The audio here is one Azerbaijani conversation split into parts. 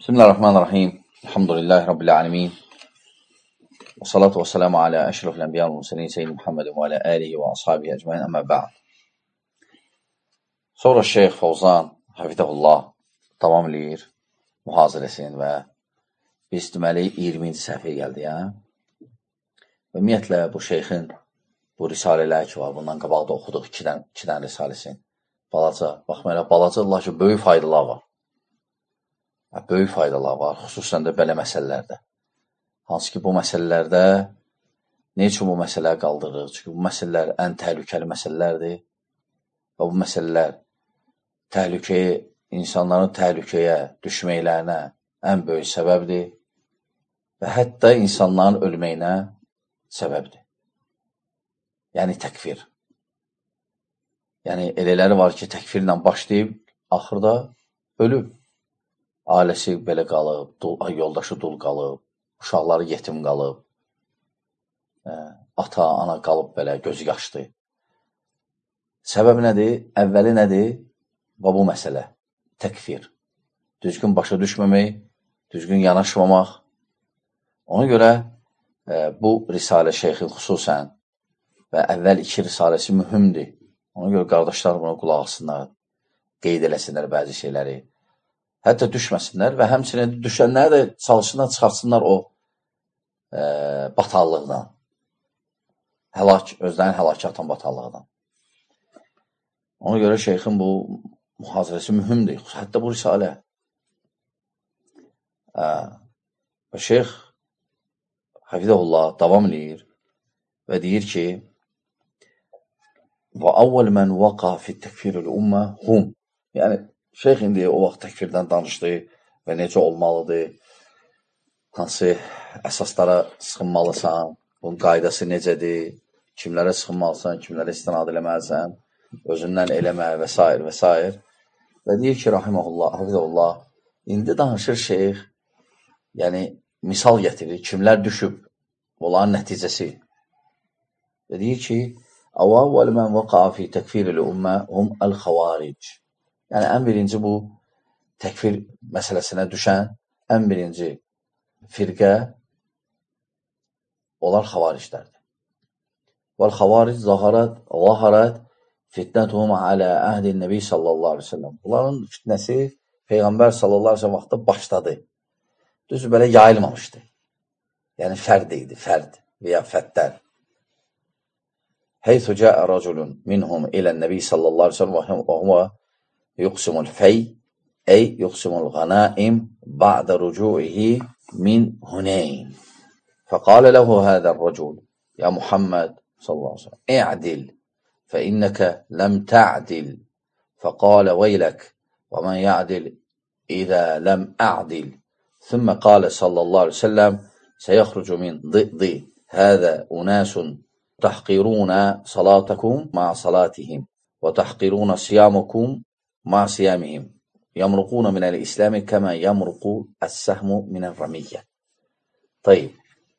Bismillahirrahmanirrahim. Elhamdülillahi Rabbil alemin. Və salatu və selamu alə əşrafil ənbiya və mürsəlin Seyyid Muhammedin və alə əlihi və ashabihi əcməin əmmə bə'd. Sonra Şeyx Fovzan Hafidəhullah davam edir mühazirəsini və biz deməli 20-ci səhifəyə gəldik. Və ümumiyyətlə bu şeyxin bu risalələr ki var, bundan qabaqda oxuduq 2 dənə risaləsini. Balaca, baxmayaraq balaca Allah ki, böyük faydalar var. Böyük faydalar var, xüsusən də belə məsələlərdə. Hansı ki, bu məsələlərdə nə üçün bu məsələləri qaldırırıq? Çünki bu məsələlər ən təhlükəli məsələlərdir və bu məsələlər insanların təhlükəyə düşməklərinə ən böyük səbəbdir və hətta insanların ölməyinə səbəbdir. Yəni təkfir. Yəni elələri var ki, təkfirlə başlayıb, axırda ölüb. Ailəsi belə qalıb, yoldaşı dul qalıb, uşaqları yetim qalıb, ata, ana qalıb belə, gözü yaşlı. Səbəb nədir? Əvvəli nədir? Və bu məsələ, təkfir. Düzgün başa düşməmək, düzgün yanaşmamaq. Ona görə bu risalə şeyxin xüsusən və əvvəl 2 risaləsi mühümdir. Ona görə qardaşlar buna qulaq asınlar, qeyd eləsinlər bəzi şeyləri. Hətta düşməsinlər və həmçinin düşənləri də çalışsınlar, çıxartsınlar o batallıqdan. Özlərini həlakə atan batallıqdan. Ona görə şeyxin bu mühazirəsi mühümdir. Hətta bu risalə. Və şeyx Hafidəhullah davam edir və deyir ki və əvvəl mən vəqa fi təkfirül ümmə hum. Yəni, şeyx indi o vaxt təkfirdən danışdı və necə olmalıdır, hansı əsaslara sıxınmalısan, bunun qaydası necədir, kimlərə sıxınmalısan, kimlərə istinad eləməlisən, özündən eləmə və s. və s. Və deyir ki, Hafidəhullah, indi danışır şeyx, yəni misal gətirir, kimlər düşüb, onların nəticəsi. Və deyir ki, əvvəl mən vəqa fi təkfiril ümmə hum əl-xavaric. Yəni, ən birinci bu təkfir məsələsinə düşən ən birinci firqə onlar xavariclərdir. Vəl-xavaric zaharət fitnətuhum alə əhdin nəbi sallallahu aleyhi ve sellem. Bunların fitnəsi Peyğəmbər sallallahu aleyhi ve sellem vaxtda başladı. Düzdür, belə yayılmamışdı. Yəni, fərd idi, fərd və ya fəddər. Heythu cəə raculun minhum ilən nəbi sallallahu aleyhi ve sellem və huvə يقسم الفي أي يقسم الغنائم بعد رجوعه من هنين فقال له هذا الرجل يا محمد صلى الله عليه وسلم اعدل فإنك لم تعدل فقال ويلك ومن يعدل إذا لم أعدل ثم قال صلى الله عليه وسلم سيخرج من ضئض هذا أناس تحقرون صلاتكم مع صلاتهم وتحقرون صيامكم مع صيامهم يمرقون من الإسلام كما يمرق السهم من الرمية. Tayyib.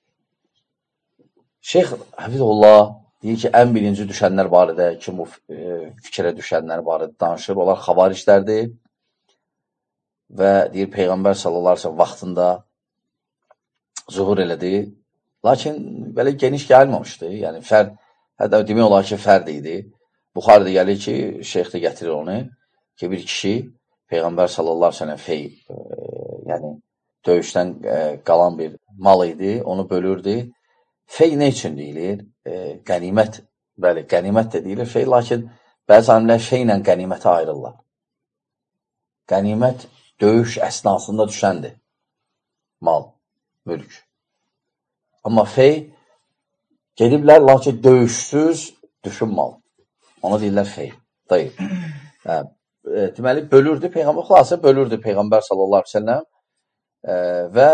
Şeyx Hafidəhullah deyir ki, ən birinci düşənlər barədə, ki, bu fikrə düşənlər barədə danışır. Onlar xavariclərdir və deyir, Peyğəmbər sallallahu aleyhi ve sellem vaxtında zuhur elədi. Lakin belə geniş gəlməmişdi. Yəni, hətta demək olar ki, fərd idi. Buxarıda gəlir ki, şeyx də gətirir onu. Ki, bir kişi Peyğəmbər sallallahu aleyhi ve sellem yəni döyüşdən qalan bir mal idi, onu bölürdü. Fey nə üçün deyilir? Qənimət, bəli, qənimət də deyilir fey, lakin bəzi alimlər feylə qənimətə ayrırlar. Qənimət döyüş əsnasında düşəndir. Mal, mülk. Amma fey gediblər, lakin döyüşsüz düşün mal. Ona deyirlər fey. Dayıb. Deməli, bölürdü, Peyğəmbər xülasə bölürdü Peyğəmbər sallallahu aleyhi ve sellem və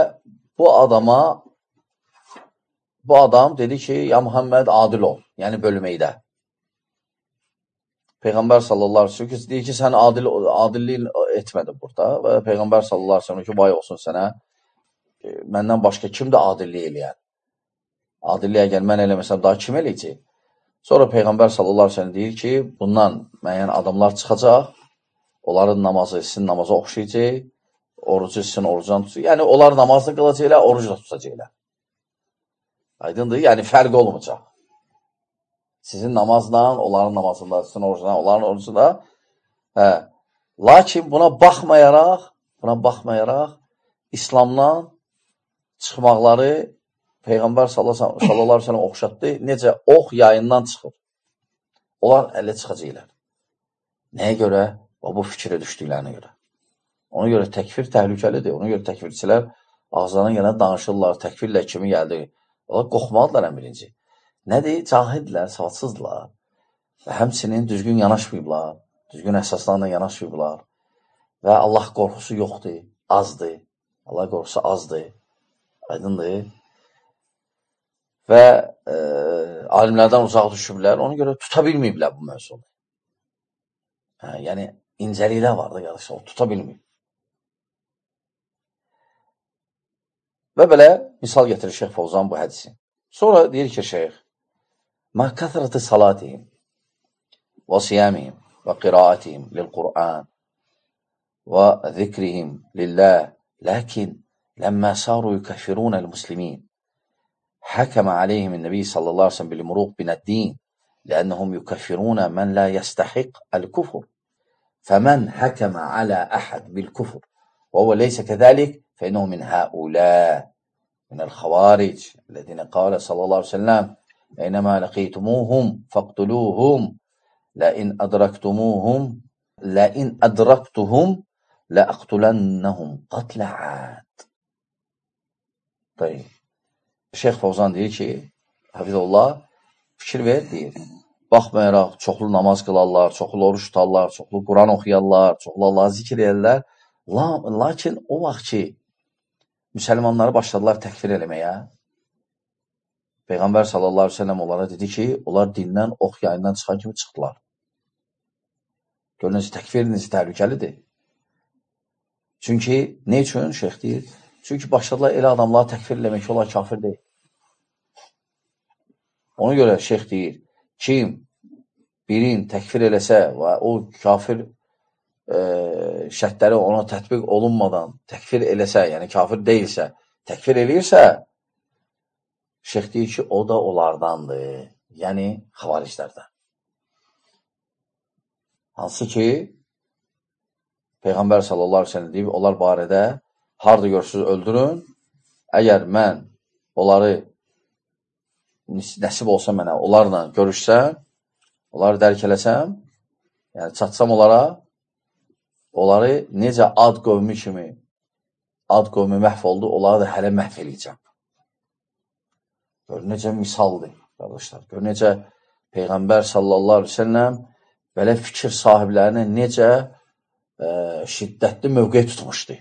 bu adam dedi ki, ya Muhammed adil ol, yəni bölməkdə. Peyğəmbər sallallahu aleyhi ve sellem deyir ki, sən adilliyin etmədin burada və Peyğəmbər sallallahu aleyhi ve sellem ki, vay olsun sənə, məndən başqa kim də adillik eləyər? Adilliyə gəl, mən eləməsəm daha kim eləyəcək? Sonra Peyğəmbər sallallahu aleyhi ve sellem deyir ki, bundan müəyyən adamlar çıxacaq, onların namazı sizin namaza oxşayacaq, orucu sizin orucdan tutacaq. Yəni, onlar namazda qılacaqlar, oruc da tutacaqlar. Aydındır, yəni fərq olmayacaq. Sizin namazla, onların namazında, sizin orucdan, onların orucunda. Lakin buna baxmayaraq, İslamdan çıxmaqları Peyğəmbər sallallahu aleyhi ve sellem oxşatdı. Necə ox yayından çıxır. Onlar əllə çıxacaqlar. Nəyə görə? Bu fikrə düşdüklərinə görə. Ona görə təkfir təhlükəlidir. Ona görə təkfirçilər ağızlarına gələn danışırlar. Təkfirlə kimi gəldi. Onlar qorxmalıdırlar ən birinci. Nədir? Cahildirlər, savadsızdırlar. Və həmçinin düzgün yanaşmayıblar. Düzgün əsaslarla yanaşmayıblar. Və Allah qorxusu yoxdur, azdır. Allah qorxusu azdır. Aydındır. Və alimlərdən uzaq düşüblər. Ona görə tuta bilməyiblər bu mövzunu. Yəni, incəliklər var da, qardaşlar, o tuta bilməyib. Və belə misal getirir Şeyx Fovzan bu hədisi. Sonra deyir ki, Şeyx, مَا كَثْرَةِ صَلَاتِهِمْ وَصِيَامِهِمْ وَقِرَاءَتِهِمْ لِلْقُرْآنِ وَذِكْرِهِمْ لِلَّهِ لكن لما صاروا يكفرون المسلمين حكم عليهم النبي صلى الله عليه وسلم بالمروق من الدين لأنهم يكفرون من لا يستحق الكفر فمن حكم على أحد بالكفر وهو ليس كذلك فإنه من هؤلاء من الخوارج الذين قال صلى الله عليه وسلم أينما لقيتموهم فاقتلوهم لئن أدركتهم لأقتلنهم قتل عاد. Şeyx Fovzan deyir ki, Hafizullah fikir ver, deyir. Baxmayaraq, çoxlu namaz qılarlar, çoxlu oruç tutarlar, çoxlu Quran oxuyarlar, çoxlu Allah'ı zikr edirlər. Lakin o vaxt ki, müsəlmanları başladılar təkfir eləməyə, Peyğəmbər sallallahu aleyhi ve sellem onlara dedi ki, onlar dindən, ox yayından çıxan kimi çıxdılar. Görünüz, təkfir necə təhlükəlidir. Çünki, ne üçün şeyx deyir? Çünki başladılar elə adamları təkfir eləmək ki, onlar kafir deyil. Ona görə şeyx deyir, kim birin təkfir eləsə və o kafir şərtləri ona tətbiq olunmadan təkfir eləsə, yəni kafir deyilsə, təkfir eləyirsə, şeyx deyir ki, o da onlardandır. Yəni, xavariclərdən. Hansı ki, Peyğəmbər sallallahu aleyhi ve sellem deyib, onlar barədə harada görürsünüz, öldürün. Əgər mən onları nəsib olsa mənə, onlarla görüşsəm, onları dərk eləsəm, yəni çatsam onları necə ad qövmü kimi, ad qövmü məhv oldu, onları da hələ məhv eləyəcəm. Gör, necə misaldır, qardaşlar. Gör, necə Peyğəmbər sallallahu aleyhi ve sellem belə fikir sahiblərinə necə şiddətli mövqe tutmuşdu.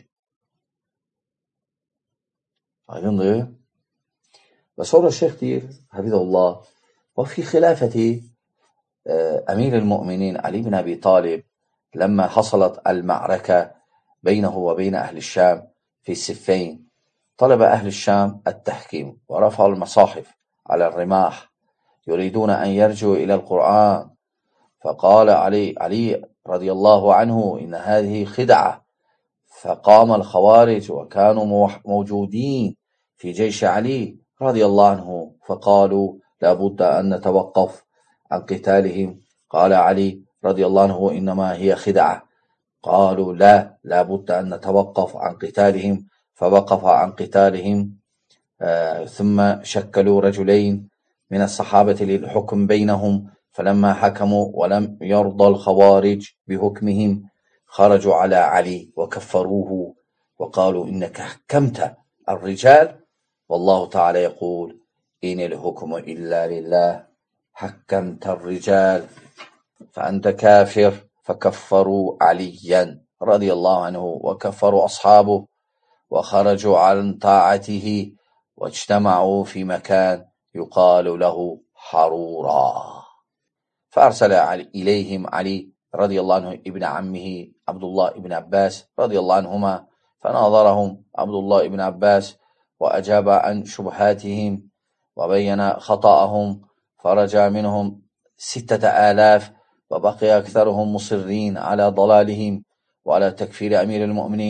Aydındır. Və sonra şeyx deyir, Hafizullah, və fi xilafəti əmir el-mü'minin Ali bin Əbi Talib ləmmə hasalat əl-mə'rəkə beynəhu və beynə əhl-Şam fi siffeyn طلب أهل الشام التحكيم ورفعوا المصاحف على الرماح يريدون أن يرجعوا إلى القرآن فقال علي رضي الله عنه إن هذه خدعة فقام الخوارج وكانوا موجودين في جيش علي رضي الله عنه فقالوا لابد أن نتوقف عن قتالهم قال علي رضي الله عنه إنما هي خدعة قالوا لا لابد أن نتوقف عن قتالهم فوقف عن قتالهم ثم شكلوا رجلين من الصحابة للحكم بينهم فلما حكموا ولم يرضى الخوارج بحكمهم خرجوا على علي وكفروه وقالوا إنك حكمت الرجال والله تعالى يقول إن الحكم إلا لله حكمت الرجال فأنت كافر فكفروا عليا رضي الله عنه وكفروا أصحابه وخرجوا عن طاعته واجتمعوا في مكان يقال له حرورا فأرسل إليهم علي رضي الله عنه ابن عمه عبد الله ابن عباس رضي الله عنهما فناظرهم عبد الله ابن عباس وأجاب عن شبهاتهم وبين خطأهم فرجع منهم 6000 وبقي أكثرهم مصرين على ضلالهم وعلى تكفير أمير المؤمنين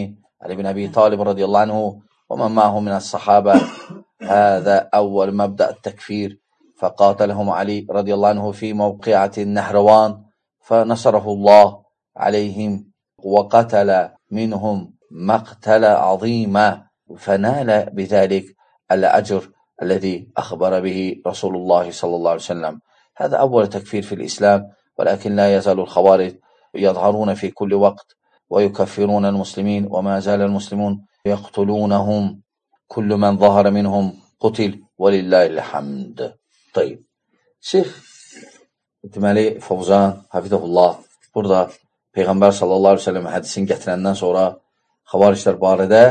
علي بن أبي طالب رضي الله عنه ومن معه من الصحابة هذا أول مبدأ التكفير، فقاتلهم علي رضي الله عنه في موقعة النهروان فنصره الله عليهم وقتل منهم مقتل عظيما، فنال بذلك الأجر الذي أخبر به رسول الله صلى الله عليه وسلم. هذا أول تكفير في الإسلام، ولكن لا يزال الخوارج يظهرون في كل وقت ويكفرون المسلمين، وما زال المسلمون يقتلونهم، كل من ظهر منهم قتل ولله الحمد. طيب, Şeyh deməli Fovzan Hafizəhullah burada Peyğəmbər sallallahu aleyhi ve sellem hədisini gətirəndən sonra xavariclər barədə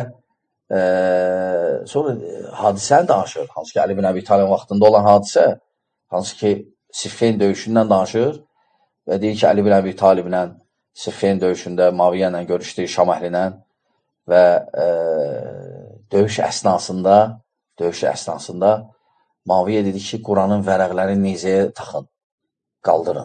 sonra hadisəni danışır. Hansı ki Ali bin Əbi Talib vaxtında olan hadisə, hansı ki Siffin döyüşündən danışır və deyir ki Ali bin Əbi Taliblə Siffin döyüşündə Muaviyyə ilə görüşdü, Şam əhlinə və döyüş əsnasında Muaviyyə dedi ki Quranın vərəqlərini nizəyə taxın, qaldırın.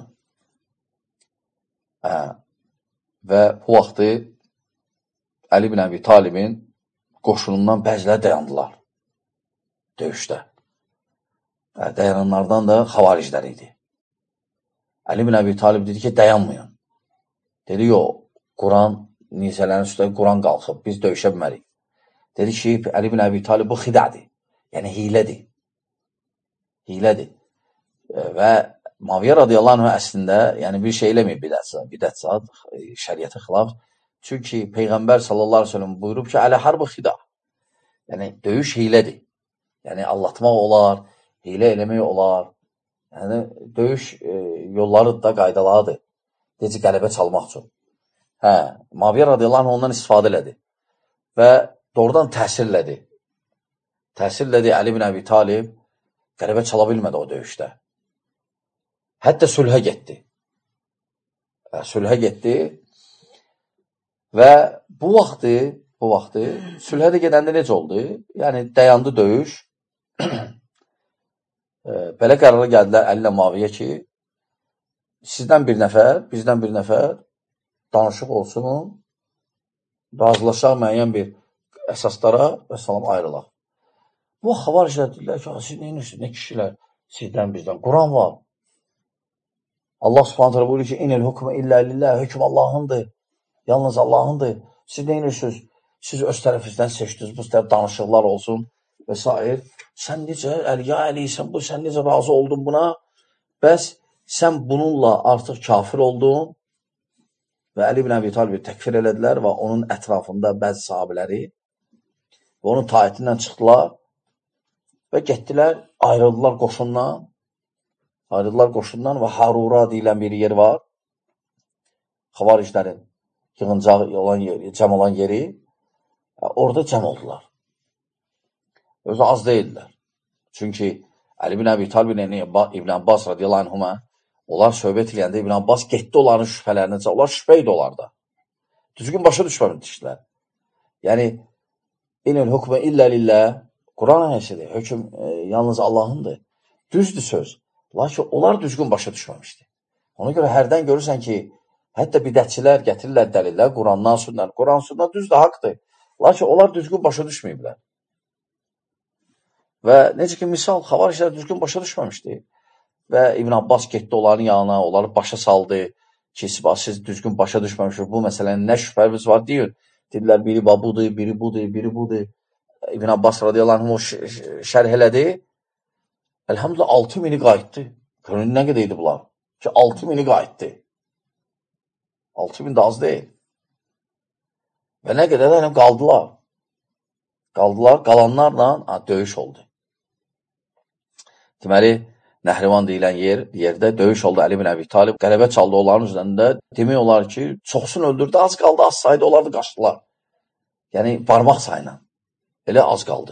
Və bu vaxtı Ali bin Əbi Talibin qoşunundan bəziləri dayandılar döyüşdə. Dayananlardan da xavariclər idi. Ali bin Əbi Talib dedi ki dayanmayın. Dedi yox, Quran nizələrin üstündə Quran qalxıb, biz döyüşə bilmərik. Dedi ki Ali bin Əbi Talib bu xidədir, yəni hilədir. Və Muaviyyə radiyallahu anh əslində yəni bir şey eləməyib bidət saat, şəriyyətə xilaf. Çünki Peyğəmbər sallallahu aleyhi ve sellem buyurub ki ələ harbı xida, yəni döyüş hilədir. Yəni allatmaq olar, hilə eləmək olar. Yəni döyüş yolları da qaydalarıdır. Necə qələbə çalmaq üçün. Muaviyyə radiyallahu anh ondan istifadə elədi və doğrudan təsirlədi. Təsirlədi Ali bin Əbi Talib qələbə çala bilmədi o döyüşdə. Hətta sülhə getdi. Və bu vaxtı sülhə də gedəndə necə oldu? Yəni dayandı döyüş. Belə qərara gəldilər Əli ilə Muaviyyə ki sizdən bir nəfər, bizdən bir nəfər danışıq olsun, razılaşaq müəyyən bir əsaslara və salam ayrılaq. Bu xavariclər deyirlər ki, siz neyinirsiniz, nə kişilər sizdən bizdən? Quran var. Allah subhanət hələ buyurur ki, inil hükmü illə lillah, hökm Allahındır, yalnız Allahındır. Siz neyinirsiniz? Siz öz tərəfinizdən seçdiniz, bu tərəf danışıqlar olsun və s. Sən necə, ya Əli, sən necə razı oldun buna? Bəs sən bununla artıq kafir oldun və Əli bin Əbi Talibi təkfir elədilər və onun ətrafında bəzi sahabiləri və onun taatindən çıxdılar və getdilər, ayrıldılar qoşundan və Harura deyilən bir yer var. Xavariclərin yığıncaq olan yeri, cəm olan yeri, orada cəm oldular. Özü az deyildilər. Çünki Əli bin Əbi Talibin İbn Abbas radiyallahu anhuma onlar söhbət eləyəndə İbn Abbas getdi onların şübhələrinə, onlar şübhə idi onlarda. Düzgün başa düşməmişdilər. Yəni, inil hükmə illə lillah, Quran ayəsidir, hökm yalnız Allahındır. Düzdür söz. Lakin onlar düzgün başa düşməmişdi. Ona görə hərdən görürsən ki, hətta bidətçilər gətirirlər dəlillər, Qurandan sünnən. Quran sünnən düzdür, haqdır. Lakin onlar düzgün başa düşməyiblər. Və necə ki, misal, xavariclər düzgün başa düşməmişdi. Və İbn Abbas getdi onların yanına, onları başa saldı ki, siz düzgün başa düşməmişsiniz. Bu məsələnin nə şübhəmiz var deyin. Dedilər, biri budur, biri budur. İbn Abbas radiyallahu anh o şərh elədi. Elhamdülillah 6.000'i qayıtdı. Görün nə qədər idi bunlar? Ki 6.000'i qayıtdı. 6.000 da az deyil. Və nə qədər də qaldılar. Qalanlarla döyüş oldu. Deməli, Nəhrivan deyilən yerdə döyüş oldu Əli bin Əbi Talib. Qələbə çaldı onların üzərində. Demək olar ki, çoxsun öldürdü, az qaldı, az saydı, onlar da qaçdılar. Yəni, parmaq sayla. Elə az qaldı.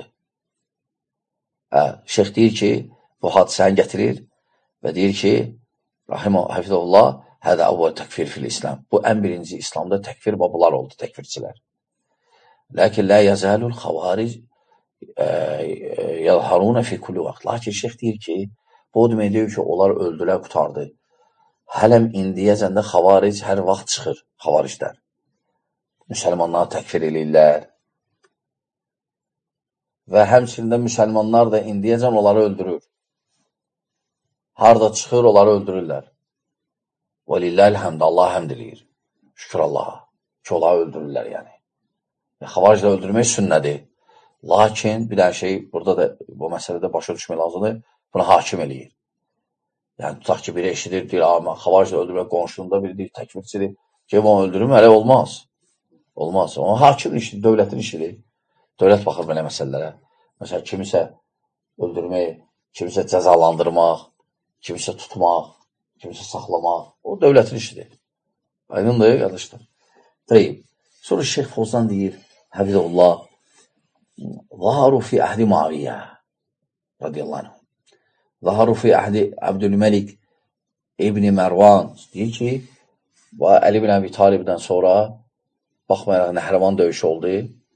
Şeyx deyir ki, bu hadisəni gətirir və deyir ki, Hafizullah, hədə əvvəl təkfir fil İslam. Bu, ən birinci İslamda təkfir babalar oldu, təkfirçilər. Lakin la yazalul xavaric yəlharuna fi kulli vaxt. Lakin şeyx deyir ki, bu demək deyir ki, onlar öldülər, qutardı. Hələm indiyəcəndə xavaric hər vaxt çıxır, xavariclər. müsəlmanları təkfir edirlər. Və həmçində müsəlmanlar da indiyəcən onları öldürür. Harada çıxır, onları öldürürlər. Və lilləhil həmdə, Allah həmd eləyir. Şükür Allaha ki, onları öldürürlər yəni. Xavariclə öldürmək sünnədir. Lakin bir dənə şey, burada da bu məsələdə başa düşmək lazımdır, buna hakim eləyir. Yəni, tutaq ki, biri eşidir, deyir, xavariclə öldürmək qonşuluğunda biri deyir, təkvirçidir, ki, onu öldürür, hələ olmaz. Olmaz. O, hakimin işidir, dövlətin işidir. Dövlət baxır belə məsələlərə. Məsələn, kimisə öldürmək, kimisə cəzalandırmaq, kimisə tutmaq, kimisə saxlamaq. O, dövlətin işidir. Aydındır, qardaşlar. Deyib. Sonra Şeyx Fozan deyir, Həfizullah, Zaharu fi əhdi Muaviyyə radiyallahu anh. Zaharu fi əhdi Abdülməlik İbni Mərvan deyir ki, Əli ibn Əbi Talibdən sonra baxmayaraq Nəhrəvan döyüşü oldu.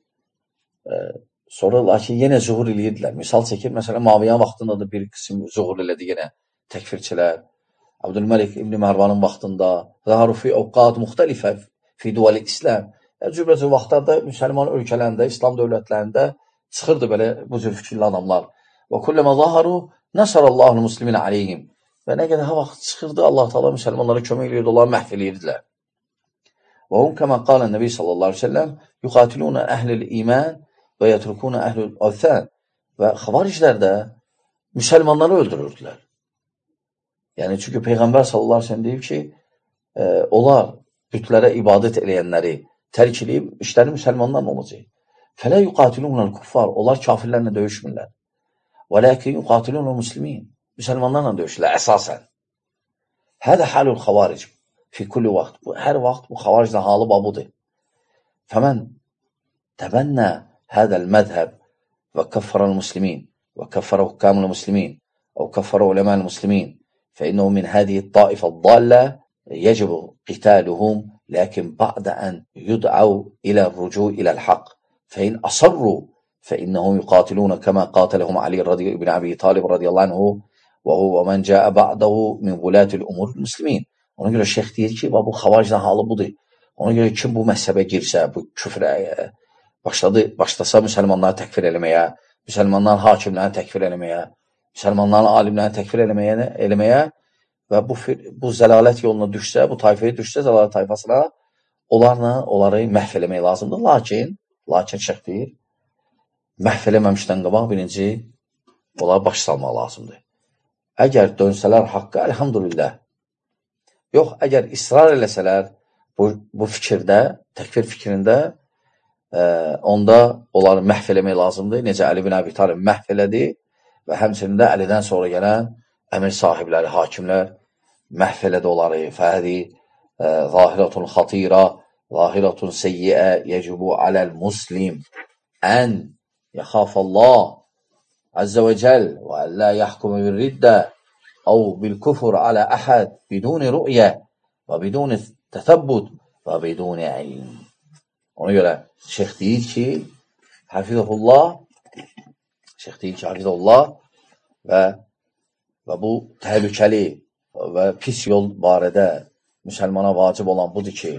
Sonra lakin yenə zuhur eləyirdilər. Misal çəkir, məsələn, Muaviyyənin vaxtında da bir qism zuhur elədi yenə təkfirçilər. Abdülməlik İbni Mərvanın vaxtında Zaharu fi ovqat müxtəlifə fi duvalı İslam. Cürbəcə vaxtlarda müsəlman ölkələrində, İslam dövlətlərində çıxırdı belə bu cür fikirli adamlar. Və kulləmə zaharu nəsərəllahul muslimin aleyhim. Və nə qədər vaxt çıxırdı, Allah Teala müsəlmanlara kömək edirdi, onları məhv edirdilər. Və hum kəmə qalə Nəbi sallallahu aleyhi ve sellem yuqatilunə əhlil iman və yətrukunə əhlil əvthən. Və xavariclər də müsəlmanları öldürürdülər. Yəni, çünki Peyğəmbər sallallahu aleyhi ve sellem deyib ki, onlar bütlərə ibadət eləyənləri tərk edib, işləri müsəlmanlarla olacaq. Fələ yuqatilunəl kuffar, onlar kafirlərlə döyüşmürlər. Və ləkin yuqatilunəl muslimin, müsəlmanlarla döyüşürlər əsasən. Hədə halul xavaric fi kulli vaxt. Hər vaxt bu xavariclə halı babudur. Fəmən təbənnə hədəl mədhəb və kəffərəl muslimin və kəffərə hukkamul muslimin və kəffərə uləməl muslimin fəinnəhu min hədiyi taifə dallə يجب قتالهم لكن بعد أن يدعوا إلى الرجوع إلى الحق فإن أصروا فإنهم يقاتلون كما قاتلهم علي بن أبي طالب رضي الله عنه وهو من جاء بعده من ولاة الأمور المسلمين. Ona görə şeyx deyir ki, bu xavaricdən halı budur. Ona görə kim bu məhzəbə girsə, bu küfrə başlasa müsəlmanları təkfir eləməyə, müsəlmanların hakimlərini təkfir eləməyə, müsəlmanların alimlərini təkfir eləməyə və bu zəlalət yoluna düşsə, bu tayfaya düşsə, zəlalət tayfasına, onları məhv eləmək lazımdır. Lakin şeyx deyir, məhv eləməmişdən qabaq birinci, onları baş salmaq lazımdır. Əgər dönsələr haqqa, əlhamdülillah. Yox, əgər israr eləsələr bu fikirdə, təkfir fikrində, onda onları məhv eləmək lazımdır. Necə Əli ibn Əbi Talib məhv elədi və həmçində Əlidən sonra gələn əmir sahibləri, hakimlər məhv elədi onları. Fəhədi zahiratun xatirə, zahiratun seyyiə yəcibu aləl muslim ən yəxafəllah əzzə və cəl və əllə yəhkumu bir riddə əv bil küfür alə əhəd biduni rü'yə və biduni tətəbbut və biduni ilm. Ona görə şeyx deyir ki, hafizəhullah və bu təhlükəli və pis yol barədə müsəlmana vacib olan budur ki,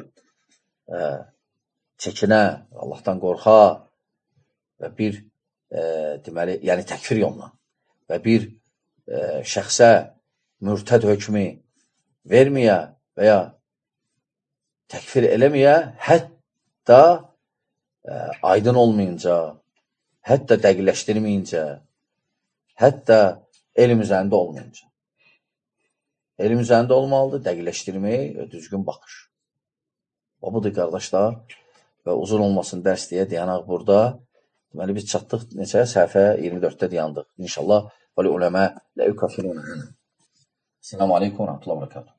çəkinə, Allahdan qorxa və bir, deməli, yəni təkfir yoluna və bir şəxsə mürtəd hökmü verməyə və ya təkfir eləməyə, hətta aydın olmayınca, hətta dəqiqləşdirməyincə, hətta elm üzərində olmayınca. Elm üzərində olmalıdır, dəqiqləşdirmək və düzgün baxış. O budur, qardaşlar, və uzun olmasın dərs deyə dayanaq burada. Deməli, biz çatdıq neçə? Səhifə 24-də dayandıq. İnşallah, vəli uləmə lə yukafirunə. Selamun aleykum və rəhmətullah və bərəkatuhu.